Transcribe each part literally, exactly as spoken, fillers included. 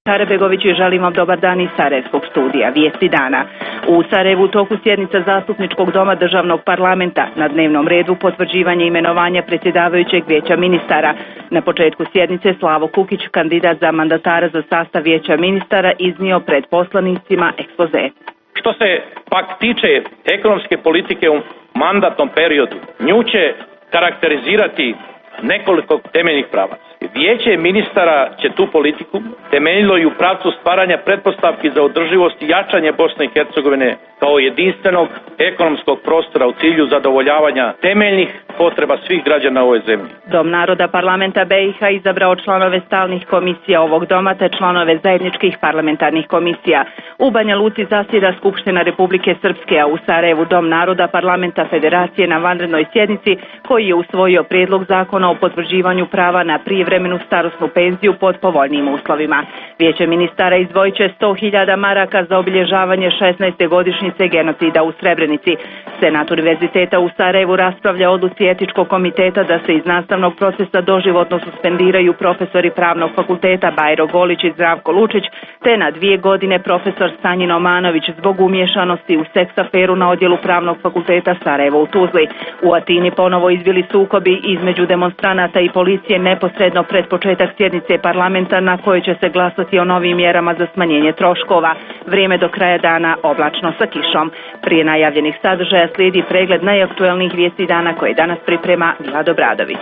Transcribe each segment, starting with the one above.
Karabegović i želim vam dobar dan iz Sarajevskog studija. Vijesti dana. U Sarajevu u toku sjednica Zastupničkog doma državnog parlamenta. Na dnevnom redu potvrđivanje imenovanja predsjedavajućeg vijeća ministara. Na početku sjednice Slavo Kukić, kandidat za mandatara za sastav vijeća ministara, iznio pred poslanicima ekspoze. Što se pak tiče ekonomske politike u mandatnom periodu, nju će karakterizirati nekoliko temeljnih pravaca. Vijeće ministara će tu politiku temeljilo i u pravcu stvaranja pretpostavki za održivost i jačanje Bosne i Hercegovine kao jedinstvenog ekonomskog prostora u cilju zadovoljavanja temeljnih potreba svih građana ove zemlje. Dom naroda parlamenta B i H izabrao članove stalnih komisija ovog doma te članove zajedničkih parlamentarnih komisija. U Banja Luci zasjeda Skupština Republike Srpske, a u Sarajevu Dom naroda parlamenta Federacije na vanrednoj sjednici koji je usvojio prijedlog zakona o potvrđivanju prava na prijevremenu starosnu penziju pod povoljnijim uslovima. Vijeće ministara izdvojit će sto hiljada maraka za obilježavanje šesnaeste godišnjice genocida u Srebrenici. Senat Univerziteta u Sarajevu raspravlja odluci Etičkog komiteta da se iz nastavnog procesa doživotno suspendiraju profesori Pravnog fakulteta Bajro Golić i Zdravko Lučić, te na dvije godine profesor Stanjin Omanović zbog umiješanosti u seks aferu na odjelu Pravnog fakulteta Sarajevo u Tuzli. U Atini ponovo izbili sukobi između demonstranata i policije neposredno pred početak sjednice parlamenta na kojoj će se glasati o novim mjerama za smanjenje troškova. Vrijeme do kraja dana oblačno sa kišom. Prije najavljenih sadržaja slijedi pregled najaktuelnijih vijesti dana koje danas priprema Vlado Bradović.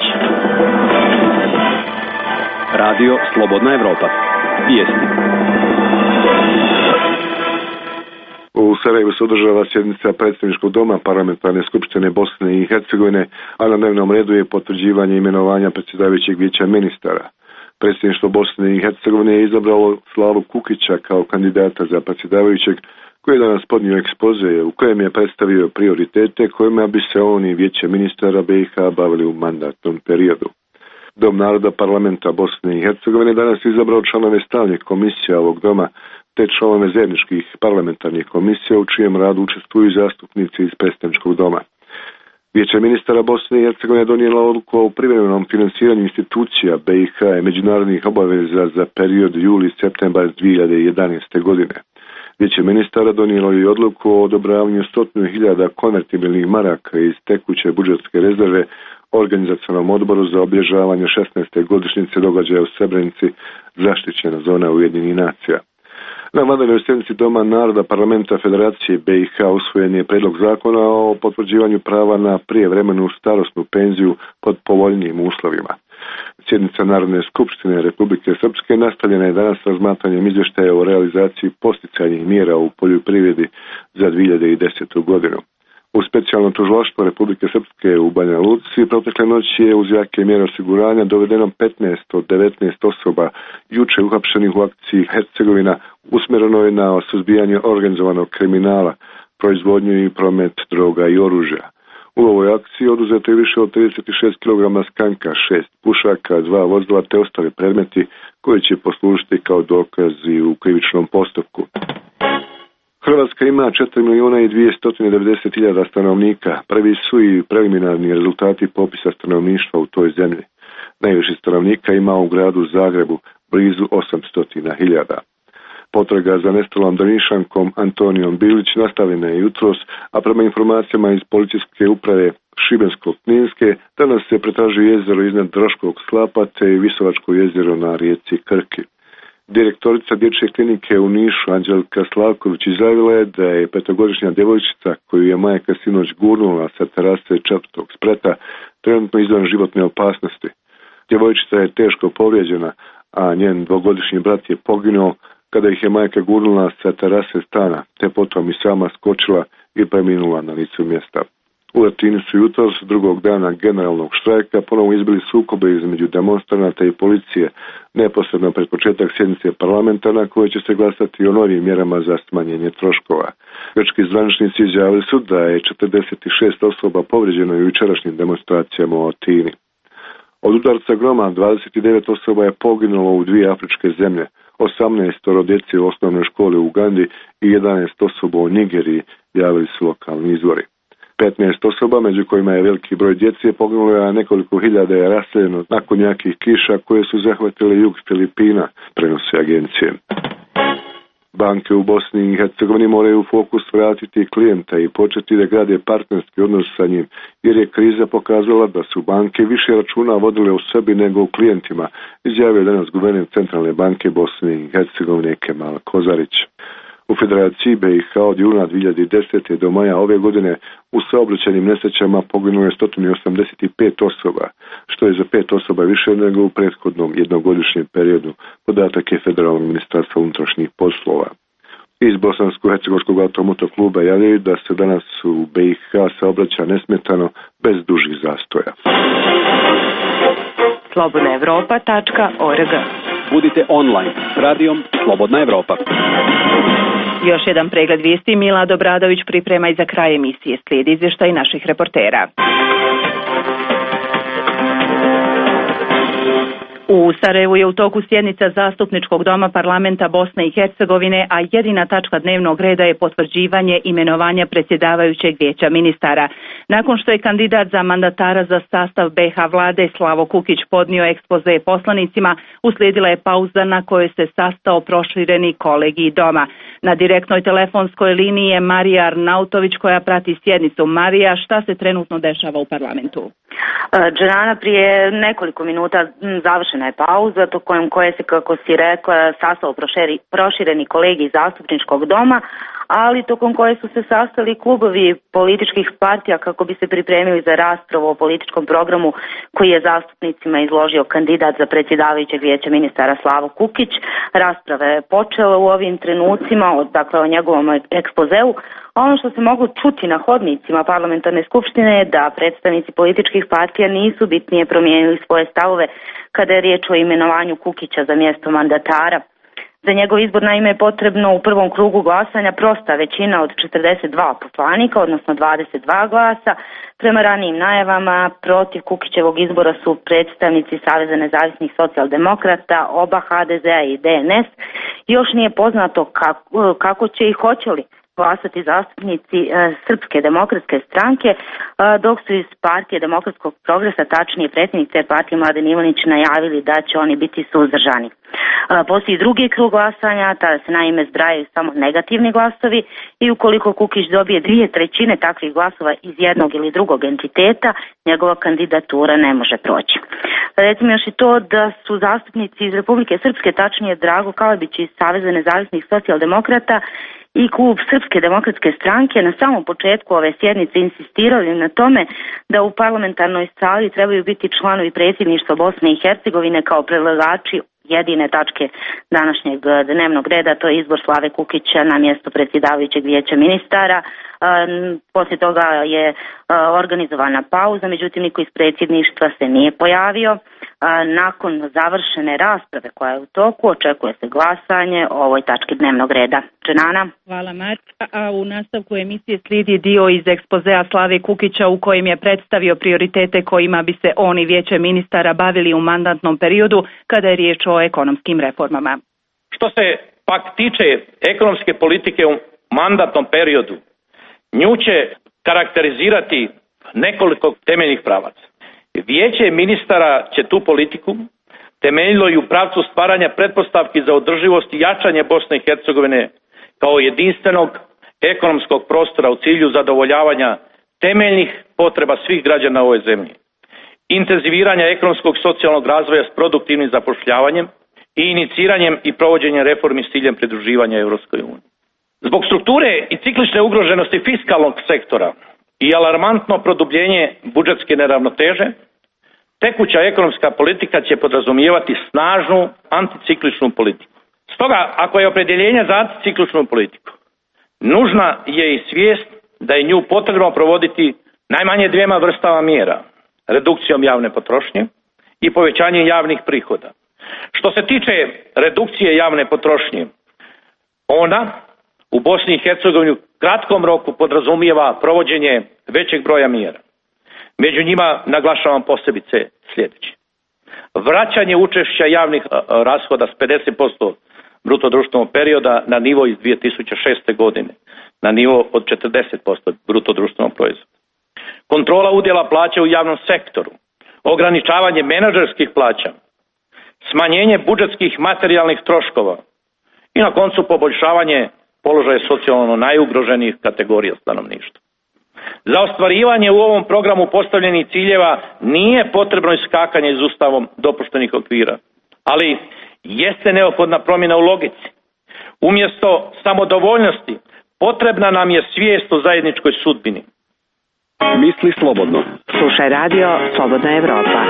Radio Slobodna Evropa. Vijesti. U Sarajevu se održava sjednica predsjedničkog doma parlamentarne skupštine Bosne i Hercegovine, a na dnevnom redu je potvrđivanje imenovanja predsjedavajućeg vijeća ministara. Predsjedništvo Bosne i Hercegovine je izabralo Slavu Kukića kao kandidata za predsjedavajućeg, koji je danas podnio ekspoze u kojem je predstavio prioritete kojima bi se on i vijeće ministara B i H bavili u mandatnom periodu. Dom naroda parlamenta Bosne i Hercegovine danas je izabrao članove stalnih komisija ovog doma te članove zajedničkih parlamentarnih komisija u čijem radu učestvuju zastupnici iz predstavničkog doma. Vijeće ministara Bosne i Hercegovine donijela odluku o privremenom financiranju institucija B i H i međunarodnih obaveza za period juli-septembar dvije hiljade jedanaeste. godine. Vijeće ministara donijelo je odluku o odobravanju stotinu hiljada konvertibilnih maraka iz tekuće budžetske rezerve Organizacionom odboru za obilježavanje šesnaeste godišnjice događaja u Srebrenici, zaštićena zona Ujedinjenih nacija. Na vanrednoj sjednici Doma naroda parlamenta Federacije B i H usvojen je prijedlog zakona o potvrđivanju prava na prijevremenu starosnu penziju pod povoljnijim uslovima. Sjednica Narodne skupštine Republike Srpske nastavljena je danas razmatranjem izvještaja o realizaciji posticajnih mjera u poljoprivredi za dvije hiljade desetu. godinu. U specijalno tužilaštvo Republike Srpske u Banja Luci protekle noći je uz jake mjere osiguranja dovedeno petnaest od devetnaest osoba juče uhapšenih u akciji Hercegovina usmjerenoj na suzbijanje organizovanog kriminala, proizvodnju i promet droga i oružja. U ovoj akciji oduzeto je više od trideset šest kilograma skanka, šest pušaka, dva vozila te ostali predmeti koji će poslužiti kao dokazi u krivičnom postupku. Hrvatska ima četiri milijuna i dvjesto devedeset hiljada stanovnika. Prvi su i preliminarni rezultati popisa stanovništva u toj zemlji. Najviše stanovnika ima u gradu Zagrebu, blizu osamsto hiljada. Potraga za nestalom Drnišankom Antonijom Bilić nastavljena je jutros, a prema informacijama iz policijske uprave Šibensko-kninske danas se pretražuje jezero iznad Draškog slapa te i Visovačko jezero na rijeci Krki. Direktorica dječje klinike u Nišu Anđelka Slavković izjavila je da je petogodišnja djevojčica koju je majka sinoć gurnula sa terase četvrtog spreta trenutno izvan životne opasnosti. Djevojčica je teško povrijeđena, a njen dvogodišnji brat je poginuo kada ih je majka gurnula sa terase stana, te potom i sama skočila i preminula na licu mjesta. U Atini su jutros drugog dana generalnog štrajka ponovo izbili sukobe između demonstranata i policije neposredno pred početak sjednice parlamenta na kojoj će se glasati o novim mjerama za smanjenje troškova. Grčki zvaničnici izjavili su da je četrdeset šest osoba povrijeđeno u jučerašnjim demonstracijama u Atini. Od udarca groma dvadeset devet osoba je poginulo u dvije afričke zemlje, osamnaest djece u osnovnoj školi u Ugandi i jedanaest osoba u Nigeriji, javili su lokalni izvori. petnaest osoba, među kojima je veliki broj djece, poginulo je, a nekoliko hiljada je raseljeno nakon jakih kiša koje su zahvatile jug Filipina, prenose agencije. Banke u Bosni i Hercegovini moraju u fokus vratiti klijenta i početi da grade partnerski odnos sa njim, jer je kriza pokazala da su banke više računa vodile u sebi nego u klijentima, izjavio danas guverner Centralne banke Bosne i Hercegovine Kemal Kozarić. U Federaciji B i H od juna dvije hiljade desete. do maja ove godine u saobraćajnim nesrećama poginulo je sto osamdeset pet osoba, što je za pet osoba više nego u prethodnom jednogodišnjem periodu, podatak je Federalnog ministarstva unutrašnjih poslova. Iz Bosansko-hercegovačkog automotokluba javljaju da se danas u B i H saobraća nesmetano bez dužih zastoja. slobodna evropa tačka org. Budite online s radijom Slobodna Evropa. Još jedan pregled vijesti Mila Dobradović priprema i za kraj emisije. Slijedi izvještaj naših reportera. U Sarajevu je u toku sjednica Zastupničkog doma parlamenta Bosne i Hercegovine, a jedina tačka dnevnog reda je potvrđivanje imenovanja predsjedavajućeg vijeća ministara. Nakon što je kandidat za mandatara za sastav B iH vlade Slavo Kukić podnio ekspoze poslanicima, uslijedila je pauza na kojoj se sastao prošireni kolegij doma. Na direktnoj telefonskoj liniji je Marija Arnautović koja prati sjednicu. Marija, šta se trenutno dešava u parlamentu? Džerana, prije nekoliko minuta završena je pauza tokom koje se, kako si rekla, sastao prošireni kolegij Zastupničkog doma, ali tokom koje su se sastali klubovi političkih partija kako bi se pripremili za raspravu o političkom programu koji je zastupnicima izložio kandidat za predsjedavajućeg vijeća ministara Slavo Kukić. Rasprava je počela u ovim trenucima, dakle o njegovom ekspozeu. Ono što se moglo čuti na hodnicima parlamentarne skupštine je da predstavnici političkih partija nisu bitnije promijenili svoje stavove kada je riječ o imenovanju Kukića za mjesto mandatara. Za njegov izbor naime je potrebno u prvom krugu glasanja prosta većina od četrdeset dva poslanika, odnosno dvadeset dva glasa. Prema ranijim najavama protiv Kukićevog izbora su predstavnici Saveza nezavisnih socijaldemokrata, oba H D Z-a i D N S. Još nije poznato kako, kako će i hoće li glasati zastupnici e, Srpske demokratske stranke, e, dok su iz partije Demokratskog progresa, tačnije predsjednik te partije Mladen Ivanić, najavili da će oni biti suzdržani. E, postoji drugi krug glasanja, tada se naime zbrajaju samo negativni glasovi i ukoliko Kukić dobije dvije trećine takvih glasova iz jednog ili drugog entiteta, njegova kandidatura ne može proći. Recimo još i to da su zastupnici iz Republike Srpske, tačnije Drago Kalabić iz Saveza nezavisnih socijaldemokrata i klub Srpske demokratske stranke na samom početku ove sjednice insistirali na tome da u parlamentarnoj sali trebaju biti članovi predsjedništva Bosne i Hercegovine kao predlagači jedine tačke današnjeg dnevnog reda, to je izbor Slave Kukića na mjesto predsjedavajućeg vijeća ministara. Poslije toga je organizovana pauza, međutim niko iz predsjedništva se nije pojavio. Nakon završene rasprave koja je u toku, očekuje se glasanje o ovoj tački dnevnog reda. Dženana. Hvala Marka. A u nastavku emisije slijedi dio iz ekspozea Slave Kukića u kojem je predstavio prioritete kojima bi se on i vijeće ministara bavili u mandatnom periodu kada je riječ o ekonomskim reformama. Što se pak tiče ekonomske politike u mandatnom periodu, nju će karakterizirati nekoliko temeljnih pravaca. Vijeće ministara će tu politiku temeljilo i u pravcu stvaranja pretpostavki za održivost i jačanje Bosne i Hercegovine kao jedinstvenog ekonomskog prostora u cilju zadovoljavanja temeljnih potreba svih građana u ovoj zemlji. Intenziviranja ekonomskog i socijalnog razvoja s produktivnim zapošljavanjem i iniciranjem i provođenjem reformi s ciljem pridruživanja Europskoj uniji. Zbog strukture i ciklične ugroženosti fiskalnog sektora i alarmantno produbljenje budžetske neravnoteže, tekuća ekonomska politika će podrazumijevati snažnu anticikličnu politiku. Stoga, ako je opredjeljenje za anticikličnu politiku, nužna je i svijest da je nju potrebno provoditi najmanje dvijema vrstama mjera, redukcijom javne potrošnje i povećanjem javnih prihoda. Što se tiče redukcije javne potrošnje, ona u Bosni i Hercegovini u kratkom roku podrazumijeva provođenje većeg broja mjera. Među njima naglašavam posebice sljedeće. Vraćanje učešća javnih rashoda s pedeset posto bruto društvenog perioda na nivo iz dvije tisuće šeste. godine, na nivo od četrdeset posto bruto društvenog proizvoda. kontrola udjela plaća u javnom sektoru, ograničavanje menadžerskih plaća, smanjenje budžetskih materijalnih troškova i na koncu poboljšavanje položaja socijalno najugroženijih kategorija stanovništva. Za ostvarivanje u ovom programu postavljenih ciljeva nije potrebno iskakanje iz ustavom dopuštenih okvira, ali jeste neophodna promjena u logici. Umjesto samodovoljnosti potrebna nam je svijest o zajedničkoj sudbini. Misli slobodno. Slušaj radio Slobodna Evropa.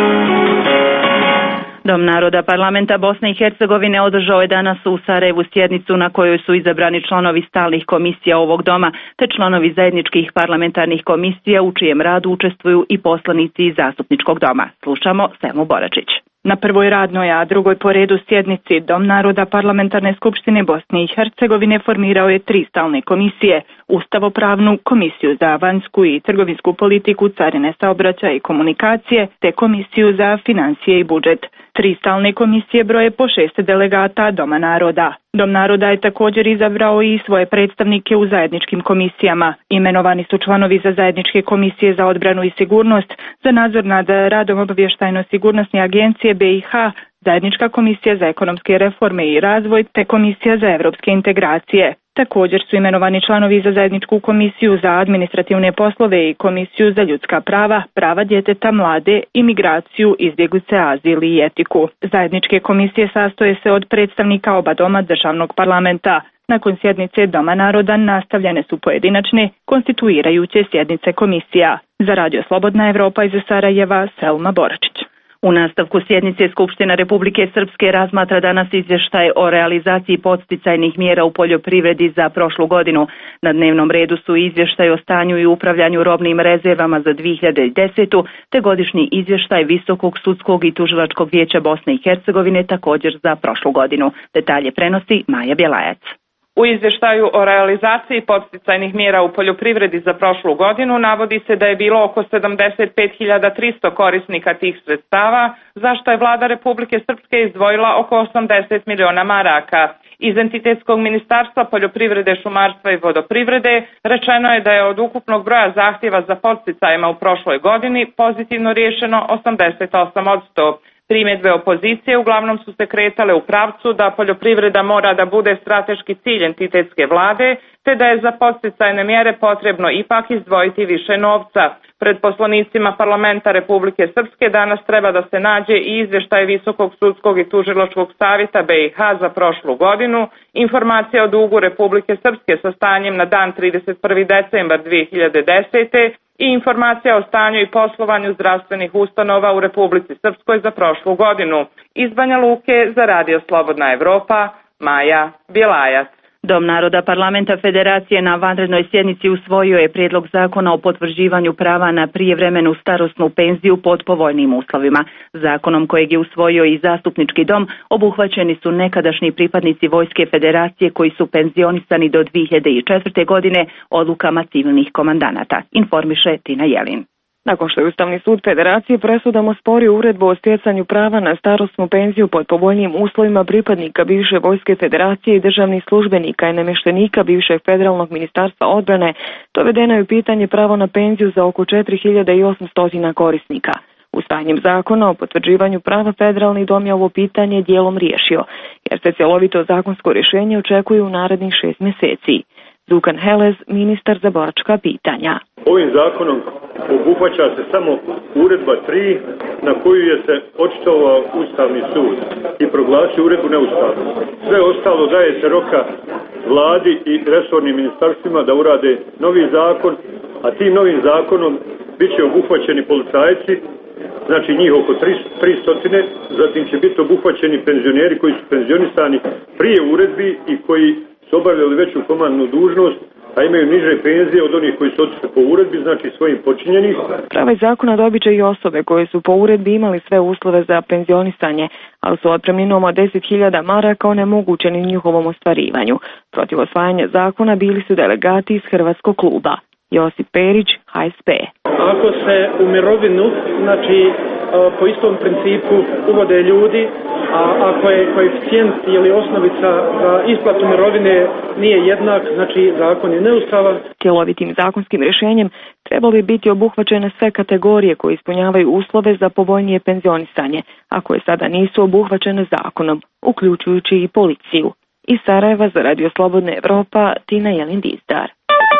Dom naroda parlamenta Bosne i Hercegovine održao je danas u Sarajevu sjednicu na kojoj su izabrani članovi stalnih komisija ovog doma te članovi zajedničkih parlamentarnih komisija u čijem radu učestvuju i poslanici iz zastupničkog doma. Slušamo Selmu Boračić. Na prvoj radnoj, a drugoj po redu sjednici Dom naroda Parlamentarne skupštine Bosne i Hercegovine formirao je tri stalne komisije: Ustavopravnu, Komisiju za vanjsku i trgovinsku politiku, carine, saobraćaj i komunikacije, te Komisiju za financije i budžet. Tri stalne komisije broje po šest delegata Doma naroda. Dom naroda je također izabrao i svoje predstavnike u zajedničkim komisijama. Imenovani su članovi za zajedničke komisije za odbranu i sigurnost, za nadzor nad radom obavještajno-sigurnosne agencije B i H, zajednička komisija za ekonomske reforme i razvoj, te komisija za evropske integracije. Također su imenovani članovi za zajedničku komisiju za administrativne poslove i komisiju za ljudska prava, prava djeteta, mlade, imigraciju, izbjeglice, azil i etiku. Zajedničke komisije sastoje se od predstavnika oba doma državnog parlamenta. Nakon sjednice Doma naroda nastavljene su pojedinačne, konstituirajuće sjednice komisija. Za radio Slobodna Evropa iz Sarajeva, Selma Boračić. U nastavku sjednice Skupština Republike Srpske razmatra danas izvještaj o realizaciji podsticajnih mjera u poljoprivredi za prošlu godinu. Na dnevnom redu su izvještaj o stanju i upravljanju robnim rezervama za dvije hiljade desetu. te godišnji izvještaj Visokog sudskog i tužilačkog vijeća Bosne i Hercegovine također za prošlu godinu. Detalje prenosi Maja Bjelajac. U izvještaju o realizaciji podsticajnih mjera u poljoprivredi za prošlu godinu navodi se da je bilo oko sedamdeset pet hiljada tristo korisnika tih sredstava, za što je vlada Republike Srpske izdvojila oko osamdeset miliona maraka. Iz entitetskog ministarstva poljoprivrede, šumarstva i vodoprivrede rečeno je da je od ukupnog broja zahtjeva za podsticajima u prošloj godini pozitivno riješeno osamdeset osam posto. Primjedbe opozicije uglavnom su se kretale u pravcu da poljoprivreda mora da bude strateški cilj entitetske vlade, te da je za podsticajne mjere potrebno ipak izdvojiti više novca. Pred poslanicima parlamenta Republike Srpske danas treba da se nađe i izvještaj Visokog sudskog i tužilačkog savjeta B i H za prošlu godinu, informacija o dugu Republike Srpske sa stanjem na dan trideset prvi decembar dvije hiljade desete. i informacija o stanju i poslovanju zdravstvenih ustanova u Republici Srpskoj za prošlu godinu. Iz Banja Luke za radio Slobodna Evropa, Maja Bjelajac. Dom naroda parlamenta Federacije na vanrednoj sjednici usvojio je prijedlog zakona o potvrđivanju prava na prijevremenu starosnu penziju pod povoljnim uslovima. Zakonom kojeg je usvojio i zastupnički dom obuhvaćeni su nekadašnji pripadnici Vojske Federacije koji su penzionisani do dvije hiljade četvrte. godine odlukama civilnih komandanata, informiše Tina Jelin. Nakon što je Ustavni sud Federacije presudom osporio uredbu o stjecanju prava na starosnu penziju pod povoljnijim uslovima pripadnika bivše Vojske Federacije i državnih službenika i namještenika bivšeg Federalnog ministarstva odbrane, dovedeno je u pitanje pravo na penziju za oko četiri hiljade osamsto korisnika. Usvajanjem zakona o potvrđivanju prava Federalni dom je ovo pitanje dijelom riješio, jer se cjelovito zakonsko rješenje očekuje u narednih šest mjeseci. Dukan Helez, ministar za boračka pitanja. Ovim zakonom obuhvaća se samo uredba tri na koju je se očitovao Ustavni sud i proglasio uredbu neustavnom. Sve ostalo daje se roka vladi i resornim ministarstvima da urade novi zakon, a tim novim zakonom bit će obuhvaćeni policajci, znači njih oko tristo, zatim će biti obuhvaćeni penzioneri koji su penzionisani prije uredbi i koji su obavljali veću komandnu dužnost, a imaju niže penzije od onih koji su otišli po uredbi, znači svojim počinjenih. Prava zakona dobit će i osobe koje su po uredbi imali sve uslove za penzionisanje, ali su otpremninom od deset hiljada maraka onemogućeni njihovom ostvarivanju. Protiv osvajanja zakona bili su delegati iz Hrvatskog kluba. Josip Perić, H S P. Ako se u mirovinu, znači po istom principu uvode ljudi a ako je koeficijent ili osnovica za isplatu mirovine nije jednak, znači zakon je neustavan. Cjelovitim zakonskim rješenjem trebali biti obuhvaćene sve kategorije koje ispunjavaju uslove za povoljnije penzionisanje, a koje sada nisu obuhvaćene zakonom, uključujući i policiju. Iz Sarajeva za Radio Slobodna Evropa, Tina Jelin Dizdar.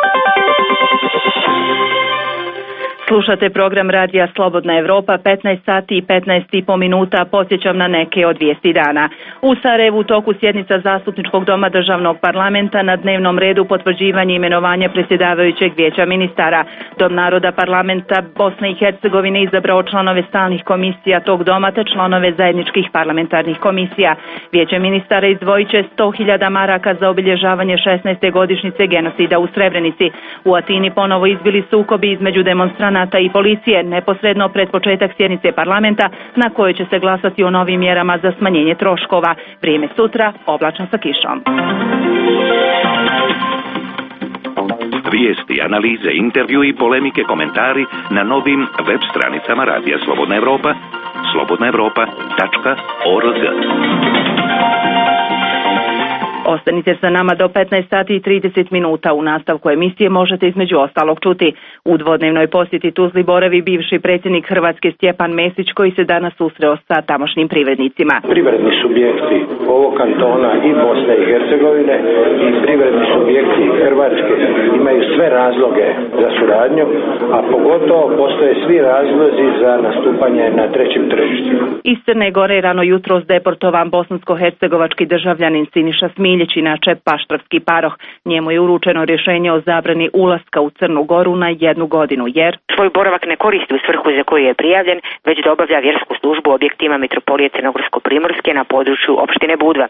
Slušate program Radija Slobodna Evropa, petnaest sati i petnaest i po minuta, podsjećam na neke od vijesti dana. U Sarajevu u toku sjednica Zastupničkog doma državnog parlamenta, na dnevnom redu potvrđivanje imenovanja predsjedavajućeg vijeća ministara. Dom naroda parlamenta Bosne i Hercegovine izabrao članove stalnih komisija tog doma te članove zajedničkih parlamentarnih komisija. Vijeće ministara izdvojit će sto hiljada maraka za obilježavanje šesnaeste godišnjice genocida u Srebrenici. U Atini ponovo izbili sukobi između demonstranata i policije neposredno pred početak sjednice parlamenta na kojoj će se glasati o novim mjerama za smanjenje troškova. Vrijeme sutra oblačno sa kišom. Vijesti, analize, intervju i polemike, komentari na novim web stranicama Radija Slobodna Evropa, slobodna evropa tačka org. Ostanite sa nama do petnaest sati i trideset minuta. U nastavku emisije možete između ostalog čuti: u dvodnevnoj posjeti Tuzli boravi bivši predsjednik Hrvatske Stjepan Mesić, koji se danas susreo sa tamošnjim privrednicima. Privredni subjekti ovog kantona i Bosne i Hercegovine i privredni subjekti Hrvatske imaju sve razloge za suradnju, a pogotovo postoje svi razlozi za nastupanje na trećim tržištima. Iz Crne Gore rano jutros deportovan bosansko-hercegovački državljanin Siniša Smiljić, inače paštravski paroh. Njemu je uručeno rješenje o zabrani ulaska u Crnu Goru na jednu godinu, jer svoj boravak ne koristi u svrhu za koju je prijavljen, već da obavlja vjersku službu u objektima Mitropolije Crnogorsko-Primorske na području opštine Budva.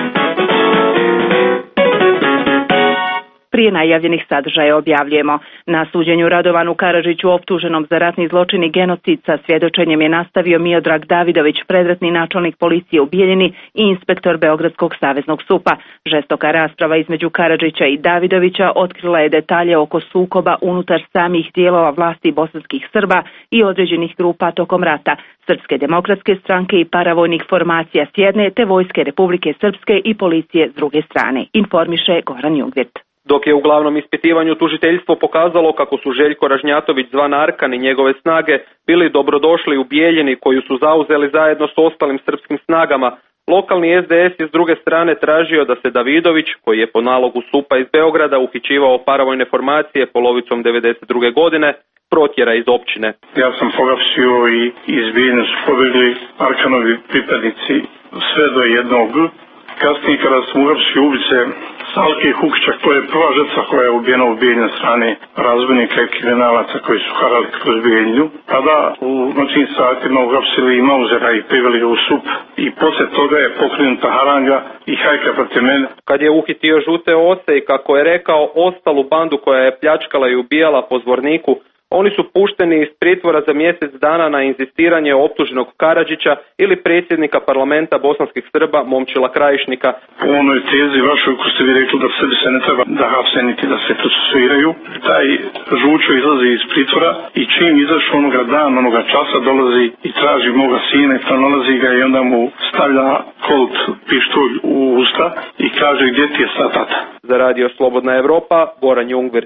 Prije najavljenih sadržaja objavljujemo: na suđenju Radovanu Karadžiću, optuženom za ratni zločin i genocid, sa svjedočenjem je nastavio Miodrag Davidović, predratni načelnik policije u Bijeljini i inspektor Beogradskog saveznog supa. Žestoka rasprava između Karadžića i Davidovića otkrila je detalje oko sukoba unutar samih dijelova vlasti bosanskih Srba i određenih grupa tokom rata, Srpske demokratske stranke i paravojnih formacija s jedne, te Vojske Republike Srpske i policije s druge strane, informiše Goran Jungvirt. Dok je u glavnom ispitivanju tužiteljstvo pokazalo kako su Željko Ražnjatović zvan Arkan i njegove snage bili dobrodošli u Bijeljini, koju su zauzeli zajedno s ostalim srpskim snagama, lokalni S D S je s druge strane tražio da se Davidović, koji je po nalogu supa iz Beograda uhićivao paravojne formacije polovicom devedeset druge godine, protjera iz općine. Ja sam pohapsio i iz Bijeljine su pobjegli Arkanovi pripadnici sve do jednog. Kasnije kada sam uhapsio ubice Salke Hukića, to je prva žrtva koja je ubijena u Bijeljini strane razbojnika i kriminalaca koji su harali kroz Bijeljinu. Tada u noćnim satima uhapsili i Mauzera i priveli ga u sup i poslije toga je pokrenuta haranga i hajka protiv mene. Kad je uhitio žute ose i, kako je rekao, ostalu bandu koja je pljačkala i ubijala po Zvorniku, oni su pušteni iz pritvora za mjesec dana na inzistiranje optuženog Karadžića ili predsjednika parlamenta bosanskih Srba Momčila Krajišnika. U onoj tezi vašoj ko ste vi rekli da Srbi se ne treba da hapse niti da se procesuiraju, taj Žučo izlazi iz pritvora i čim izašao onoga dana, onoga časa dolazi i traži moga sina i pronalazi ga i onda mu stavlja kolt pištolj u usta i kaže: gdje ti je sad tata? Za Radio Slobodna Evropa, Goran Jungvirt.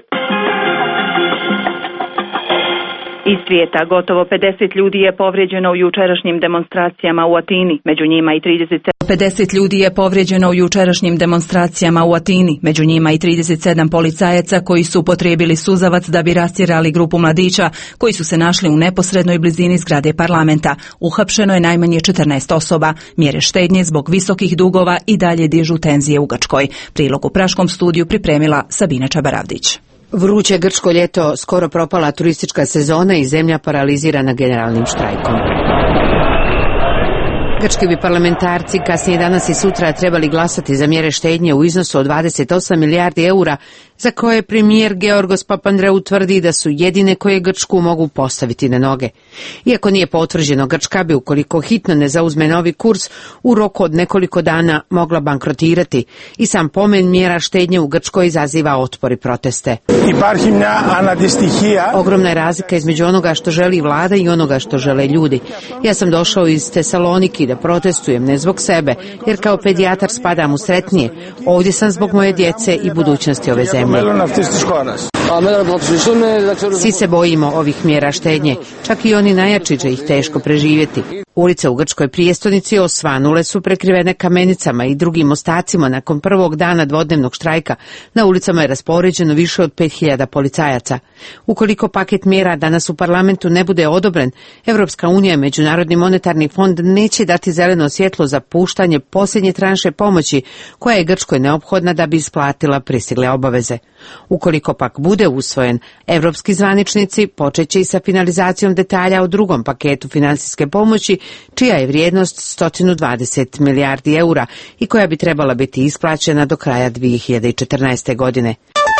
Iz svijeta gotovo pedeset ljudi je povrijeđeno u jučerašnjim demonstracijama u Atini, među njima i trideset sedam pedeset ljudi je povrijeđeno u jučerašnjim demonstracijama u Atini, među njima i trideset sedam policajaca koji su upotrijebili suzavac da bi rastjerali grupu mladića koji su se našli u neposrednoj blizini zgrade parlamenta. Uhapšeno je najmanje četrnaest osoba. Mjere štednje zbog visokih dugova i dalje dižu tenzije u Grčkoj. Prilog u praškom studiju pripremila Sabina Čabaravdić. Vruće grčko ljeto, skoro propala turistička sezona i zemlja paralizirana generalnim štrajkom. Grčki bi parlamentarci kasnije danas i sutra trebali glasati za mjere štednje u iznosu od dvadeset osam milijardi eura za koje premijer Georgos Papandreou tvrdi da su jedine koje Grčku mogu postaviti na noge. Iako nije potvrđeno, Grčka bi, ukoliko hitno ne zauzme novi kurs, u roku od nekoliko dana mogla bankrotirati i sam pomen mjera štednje u Grčkoj izaziva otpor i proteste. Ogromna je razlika između onoga što želi vlada i onoga što žele ljudi. Ja sam došao iz Tesaloniki da protestujem, ne zbog sebe, jer kao pedijatar spadam u sretnije. Ovdje sam zbog moje djece i budućnosti ove zemlje. Svi se bojimo ovih mjera štednje, čak i oni najjači će ih teško preživjeti. Ulice u grčkoj prijestolnici osvanule su prekrivene kamenicama i drugim ostacima nakon prvog dana dvodnevnog štrajka. Na ulicama je raspoređeno više od pet hiljada policajaca. Ukoliko paket mjera danas u parlamentu ne bude odobren, Evropska unija i Međunarodni monetarni fond neće dati zeleno svjetlo za puštanje posljednje tranše pomoći koja je Grčkoj neophodna da bi isplatila pristigle obaveze. Ukoliko pak bude usvojen, evropski zvaničnici počet će i sa finalizacijom detalja o drugom paketu financijske pomoći, čija je vrijednost sto dvadeset milijardi eura i koja bi trebala biti isplaćena do kraja dvije hiljade četrnaeste. godine.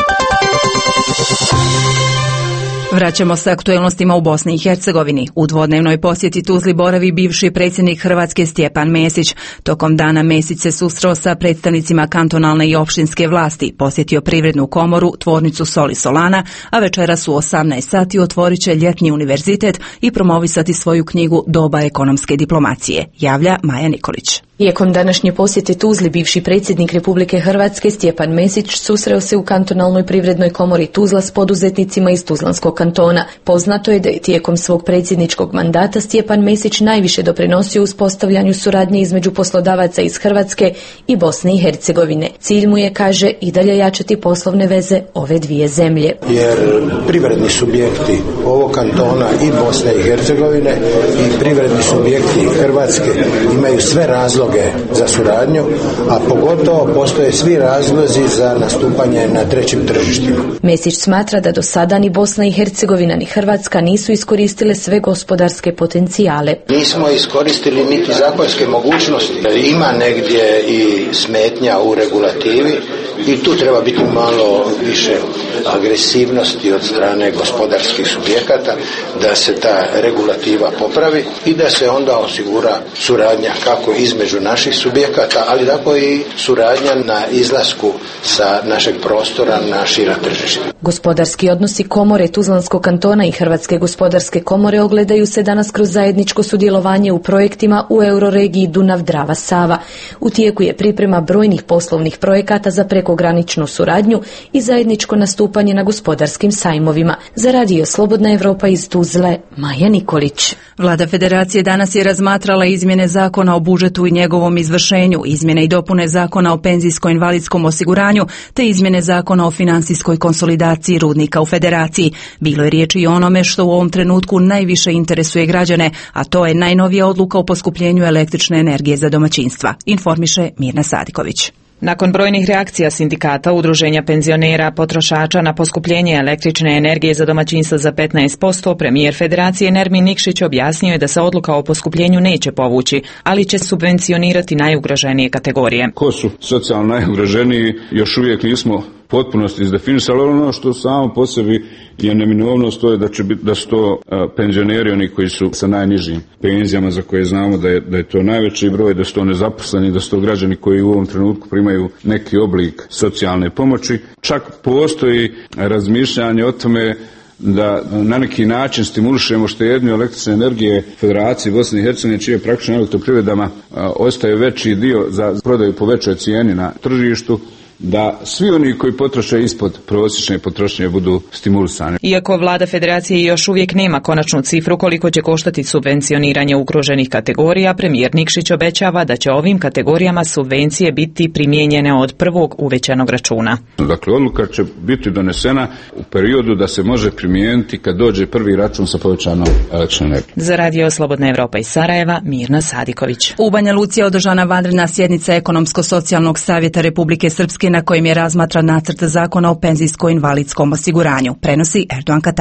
Vraćamo se aktuelnostima u Bosni i Hercegovini. U dvodnevnoj posjeti Tuzli boravi bivši predsjednik Hrvatske Stjepan Mesić. Tokom dana Mesić se susreo sa predstavnicima kantonalne i opštinske vlasti, posjetio Privrednu komoru, tvornicu Soli Solana, a večeras u osamnaest sati otvorit će ljetni univerzitet i promovisati svoju knjigu Doba ekonomske diplomacije, javlja Maja Nikolić. Tijekom današnje posjete Tuzli, bivši predsjednik Republike Hrvatske Stjepan Mesić susreo se u kantonalnoj privrednoj komori Tuzla s poduzetnicima iz Tuzlanskog kantona. Poznato je da je tijekom svog predsjedničkog mandata Stjepan Mesić najviše doprinosio uspostavljanju suradnje između poslodavaca iz Hrvatske i Bosne i Hercegovine. Cilj mu je, kaže, i dalje jačati poslovne veze ove dvije zemlje. Jer privredni subjekti ovog kantona i Bosne i Hercegovine i privredni subjekti Hrvatske imaju sve razloge za suradnju, a pogotovo postoje svi razlozi za nastupanje na trećim tržištima. Mesić smatra da do sada ni Bosna i Hercegovina ni Hrvatska nisu iskoristile sve gospodarske potencijale. Nismo iskoristili niti zakonske mogućnosti. Ima negdje i smetnja u regulativi i tu treba biti malo više agresivnosti od strane gospodarskih subjekata da se ta regulativa popravi i da se onda osigura suradnja kako između naših subjekata, ali tako i suradnja na izlasku sa našeg prostora na šira tržišta. Gospodarski odnosi komore Tuzlanskog kantona i Hrvatske gospodarske komore ogledaju se danas kroz zajedničko sudjelovanje u projektima u euroregiji Dunav-Drava-Sava. U tijeku je priprema brojnih poslovnih projekata za prekograničnu suradnju i zajedničko nastupanje na gospodarskim sajmovima. Za Radio Slobodna Evropa iz Tuzle, Maja Nikolić. Vlada Federacije danas je razmatrala izmjene zakona o budžetu i njegovom izvršenju, izmjene i dopune zakona o penzijsko-invalidskom osiguranju te izmjene zakona o financijskoj konsolidaciji rudnika u Federaciji. Bilo je riječi i o onome što u ovom trenutku najviše interesuje građane, a to je najnovija odluka o poskupljenju električne energije za domaćinstva, informiše Mirna Sadiković. Nakon brojnih reakcija sindikata, udruženja penzionera, potrošača na poskupljenje električne energije za domaćinstva za petnaest posto, premijer Federacije Nermin Nikšić objasnio je da se odluka o poskupljenju neće povući, ali će subvencionirati najugroženije kategorije. Ko su socijalno najugroženiji, još uvijek nismo potpunosti izdefinisali, ali ono što samo po sebi je neminovnost, to je da će biti, da su to a, penzioneri, oni koji su sa najnižim penzijama, za koje znamo da je, da je to najveći broj, da su to nezaposleni, da su to građani koji u ovom trenutku primaju neki oblik socijalne pomoći. Čak postoji razmišljanje o tome da na neki način stimulišemo štednju električne energije Federacije Bosne i Hercegovine, čije praktično elektroprivredama ostaje veći dio za prodaju po većoj cijeni na tržištu, da svi oni koji potroše ispod prosječne potrošnje budu stimulisani. Iako vlada Federacije još uvijek nema konačnu cifru koliko će koštati subvencioniranje ugroženih kategorija, premijer Nikšić obećava da će ovim kategorijama subvencije biti primijenjene od prvog uvećanog računa. Dakle, odluka će biti donesena u periodu da se može primijeniti kad dođe prvi račun sa povećanom električnom energijom. Za Radio Slobodna Evropa iz Sarajeva, Mirna Sadiković. U Banja Luci je održana vanredna sjednica Ekonomsko-socijalnog savjeta Republike Srpske na kojem je razmatran nacrt zakona o penzijsko-invalidskom osiguranju, prenosi Erdogan Katana.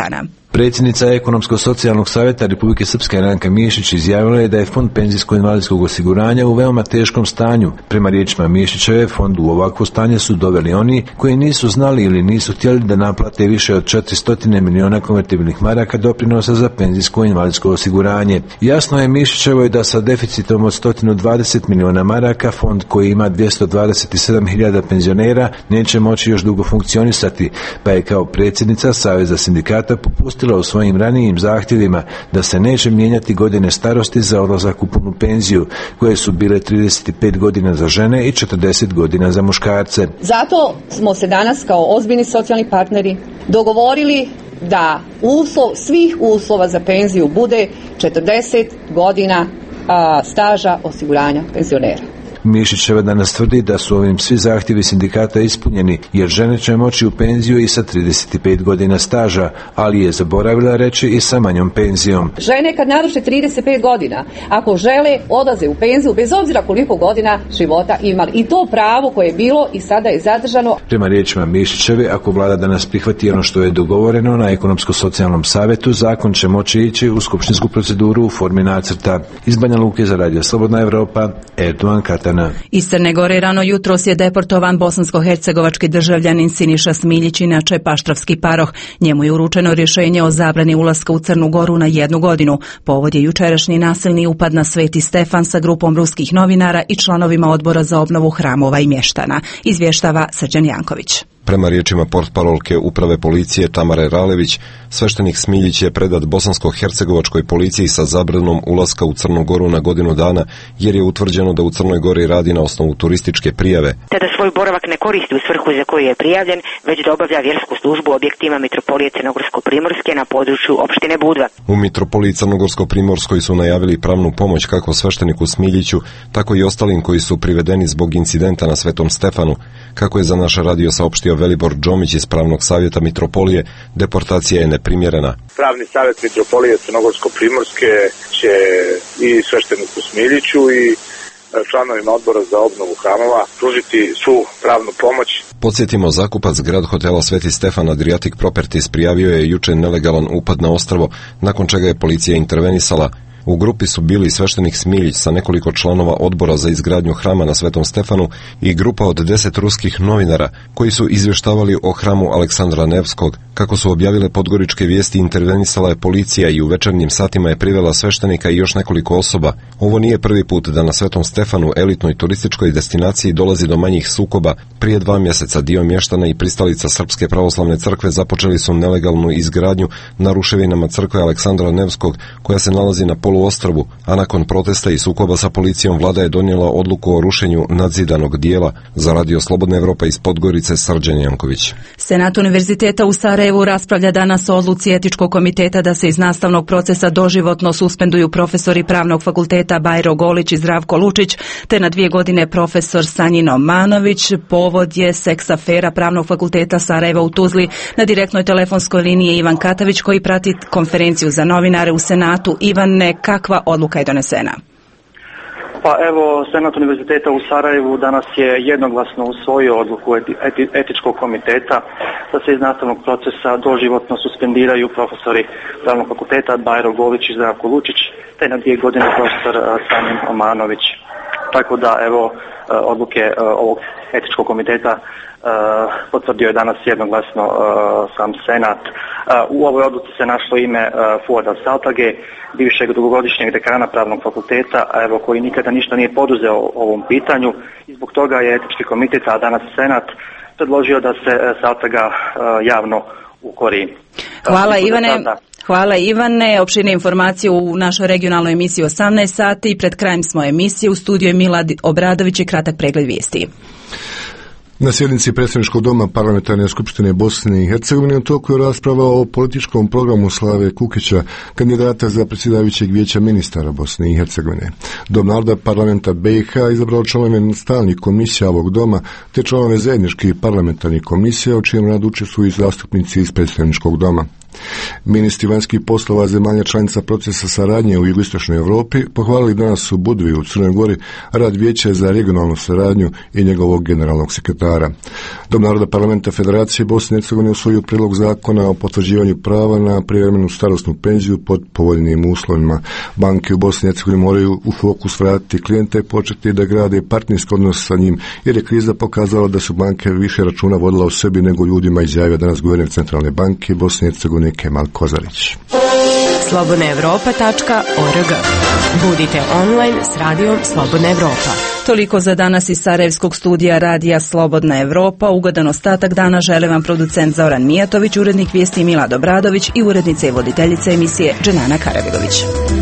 Predsjednica Ekonomsko-socijalnog savjeta Republike Srpske Ranka Mišić izjavila je da je fond penzijsko-invalidskog osiguranja u veoma teškom stanju. Prema riječima Mišićeve, fond u ovakvo stanje su doveli oni koji nisu znali ili nisu htjeli da naplate više od četiristo miliona konvertibilnih maraka doprinosa za penzijsko-invalidsko osiguranje. Jasno je Mišićevoj da sa deficitom od sto dvadeset miliona maraka fond koji ima dvjesto dvadeset sedam hiljada penzionera neće moći još dugo funkcionisati, pa je kao predsjednica Saveza sindikata popustila u svojim ranijim zahtjevima da se neće mijenjati godine starosti za odlazak u punu penziju, koje su bile trideset pet godina za žene i četrdeset godina za muškarce. Zato smo se danas kao ozbiljni socijalni partneri dogovorili da uslov svih uslova za penziju bude četrdeset godina a, staža osiguranja penzionera. Mišićeva danas tvrdi da su ovim svi zahtjevi sindikata ispunjeni, jer žene će moći u penziju i sa trideset pet godina staža, ali je zaboravila reći i sa manjom penzijom. Žene kad navrše trideset pet godina, ako žele, odlaze u penziju bez obzira koliko godina života imali. I to pravo koje je bilo i sada je zadržano. Prema riječima Mišićeve, ako vlada danas prihvati ono što je dogovoreno na Ekonomsko-socijalnom savjetu, zakon će moći ići u skupštinsku proceduru u formi nacrta. Iz Banja Luke za Radio Slobodna Evropa, Erdogan Katana. Iz Crne Gore rano jutros je deportovan bosansko-hercegovački državljanin Siniša Smiljić, inače paštravski paroh. Njemu je uručeno rješenje o zabrani ulaska u Crnu Goru na jednu godinu. Povod je jučerašnji nasilni upad na Sveti Stefan sa grupom ruskih novinara i članovima odbora za obnovu hramova i mještana. Izvještava Srđan Janković. Prema riječima portparolke uprave policije Tamare Ralević, sveštenik Smiljić je predat bosansko-hercegovačkoj policiji sa zabranom ulaska u Crnu Goru na godinu dana, jer je utvrđeno da u Crnoj Gori radi na osnovu turističke prijave. Te da svoj boravak ne koristi u svrhu za koju je prijavljen, već da obavlja vjersku službu u objektima Mitropolije Crnogorsko-Primorske na području opštine Budva. U Mitropoliji Crnogorsko-Primorskoj su najavili pravnu pomoć kako svešteniku Smiljiću, tako i ostalim koji su privedeni zbog incidenta na Svetom Stefanu. Kako je za naš radio saopštio Velibor Džomić iz pravnog savjeta Mitropolije, deportacija je neprimjerena. Pravni savjet Mitropolije Crnogorsko-Primorske će i svešteniku Smiljiću i članovima odbora za obnovu hramova pružiti svu pravnu pomoć. Podsjetimo, zakupac Grad hotela Sveti Stefan Adriatic Properties prijavio je juče nelegalan upad na ostrvo, nakon čega je policija intervenisala. U grupi su bili sveštenik Smiljić sa nekoliko članova odbora za izgradnju hrama na Svetom Stefanu i grupa od deset ruskih novinara koji su izvještavali o hramu Aleksandra Nevskog. Kako su objavile podgoričke vijesti, intervenisala je policija i u večernjim satima je privela sveštenika i još nekoliko osoba. Ovo nije prvi put da na Svetom Stefanu, elitnoj turističkoj destinaciji, dolazi do manjih sukoba. Prije dva mjeseca dio mještana i pristalica Srpske pravoslavne crkve započeli su nelegalnu izgradnju na ruševinama crkve Aleksandra Nevskog, koja se nalazi na poluostrvu, a nakon protesta i sukoba sa policijom vlada je donijela odluku o rušenju nadzidanog dijela. Za Radio Slobodna Evropa iz Podgorice, Srđan Janković. Senat Univerziteta u Sarajevu raspravlja danas o odluci etičkog komiteta da se iz nastavnog procesa doživotno suspenduju profesori Pravnog fakulteta Bajro Golić i Zdravko Lučić, te na dvije godine profesor Sanjino Manović. Povod je seks afera Pravnog fakulteta Sarajeva u Tuzli. Na direktnoj telefonskoj liniji je Ivan Katavić koji prati konferenciju za novinare u Senatu. Ivane, kakva odluka je donesena? Pa evo, Senat Univerziteta u Sarajevu danas je jednoglasno usvojio odluku eti, etičkog komiteta da se iz nastavnog procesa doživotno suspendiraju profesori Pravnog fakulteta Bajro Golić i Zdravko Lučić, te na dvije godine profesor Sanjin Omanović. Tako da evo odluke ovog etičkog komiteta Uh, potvrdio je danas jednoglasno uh, sam Senat. Uh, u ovoj odluci se našlo ime uh, Fuada Saltage, bivšeg dugogodišnjeg dekana Pravnog fakulteta, a evo koji nikada ništa nije poduzeo o ovom pitanju i zbog toga je etički komitet, a danas Senat, predložio da se uh, Saltaga uh, javno ukori. Hvala uh, Ivane. Hvala Ivane. Opširne informacije u našoj regionalnoj emisiji osamnaest sati. Pred krajem smo emisije. U studiju je Milad Obradović i kratak pregled vijesti. Na sjednici Predsjedničkog doma Parlamentarne skupštine Bosne i Hercegovine u toku je rasprava o političkom programu Slave Kukića, kandidata za predsjedavajućeg vijeća ministara Bosne i Hercegovine. Dom naroda parlamenta B i H izabrao članove stalnih komisija ovog doma te članove zajedničkih parlamentarnih komisija, u čijem radu učestvuju i zastupnici iz Predsjedničkog doma. Ministri vanjskih poslova zemalja članica procesa saradnje u jugoistočnoj Europi pohvalili danas u Budvi u Crnoj Gori rad Vijeća za regionalnu saradnju i njegovog generalnog sekretara. centara. Dom naroda parlamenta Federacije Bosne i Hercegovine usvojio prijedlog zakona o potvrđivanju prava na prijevremenu starosnu penziju pod povoljnim uslovima. Banke u Bosni i Hercegovini moraju u fokus vratiti klijente i početi da grade partnerski odnos sa njim, jer je kriza pokazala da su banke više računa vodila o sebi nego ljudima, izjavio danas guverner Centralne banke Bosne i Hercegovine Kemal Kozarić. slobodna evropa tačka org. Budite online s radijom Slobodna Evropa. Toliko za danas iz Sarajevskog studija radija Slobodna Evropa. Ugodan ostatak dana žele vam producent Zoran Mijatović, urednik vijesti Milad Obradović i urednica i voditeljica emisije Dženana Karavilović.